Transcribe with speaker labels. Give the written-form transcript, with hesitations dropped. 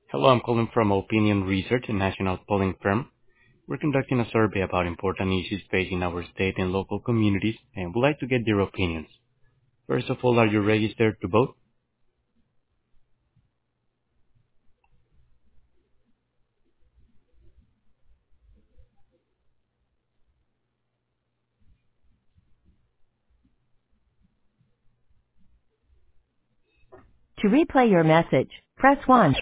Speaker 1: Hello, I'm calling from Opinion Research, a national polling firm. We're conducting a survey about important issues facing our state and local communities, and would like to get your opinions. First of all, are you registered to vote?
Speaker 2: To replay your message, press 1.